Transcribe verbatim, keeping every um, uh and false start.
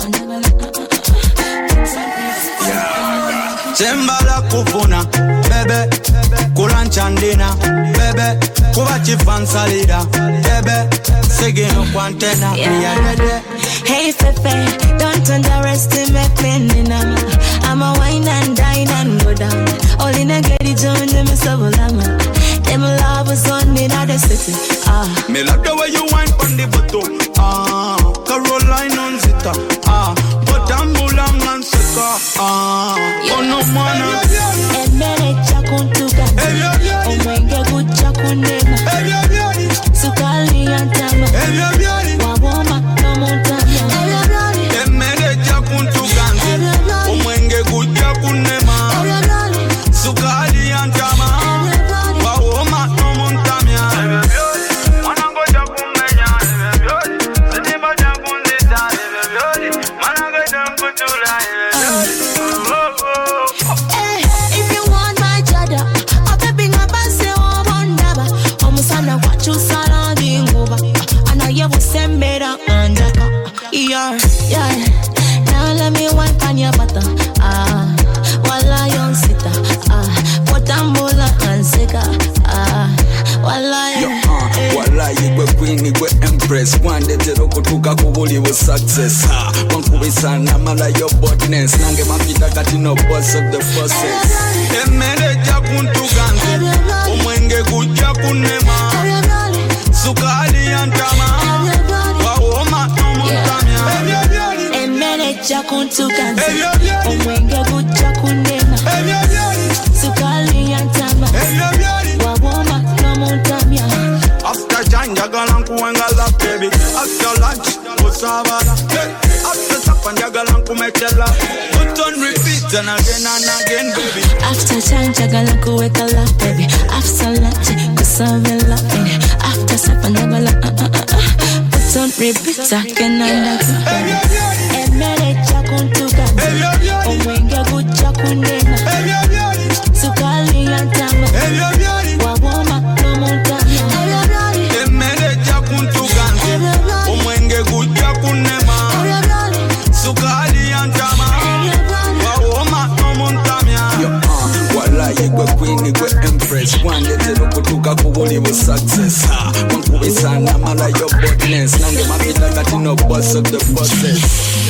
Sembala kufuna, bebe, kulanchandina, bebe, kubachi fansalida, bebe, segino kwantena, yeah. Hey Fefe, don't underestimate me, Nina. I'm a wine and dine and go down. All in a get it on them is a lama. Them love was on me, not the city. Ah, me love the way you wine on the bottom. Ah, Caroline on zita. Ah, but I'm bulang and seka. Ah, oh no mana. And many chakun to gun. Oh my god, good chakun name. Sukali and Tama. Wawoma, no more time. And many chakun to gun. Oh my god, good chakun name. Sukali and Tama. Wawoma, no more time. Manango chakun menya. Seniba chakun zita. Manango chakun chula. Yeah, yeah. Now let me wipe on your butter. Ah, wala yon sita. Ah, potambula and seka. Ah, wala yo. Ah, wala you queen, you empress. One day to go to Kakubuli with success. Ah, one kubisa na mala your botness. Nange mapita katino boss of the process. Emele jakuntu ganze. Omwenge kuja kunema. Sukali antama. Jakuntukanza omwenge gujja kunema sukali yantama wawoma nomuntamya after jam njagala nkuwenga la baby after lunch usabala after supper njagala nkumekela put on repeat and again and again baby after jam njagala nkuweka la baby after lunch kusabela after supper njagala put on repeat again and again Emele chakuntuka omwenge gucha kunena sukali yantama wawoma nomuntamya Emele chakuntuka omwenge gucha kunema sukali yantama wawoma nomuntamya wala yegwe queen yegwe empress one day to kutuka kubuli with success one kubisa na mala your botness nange mapita katino boss of the process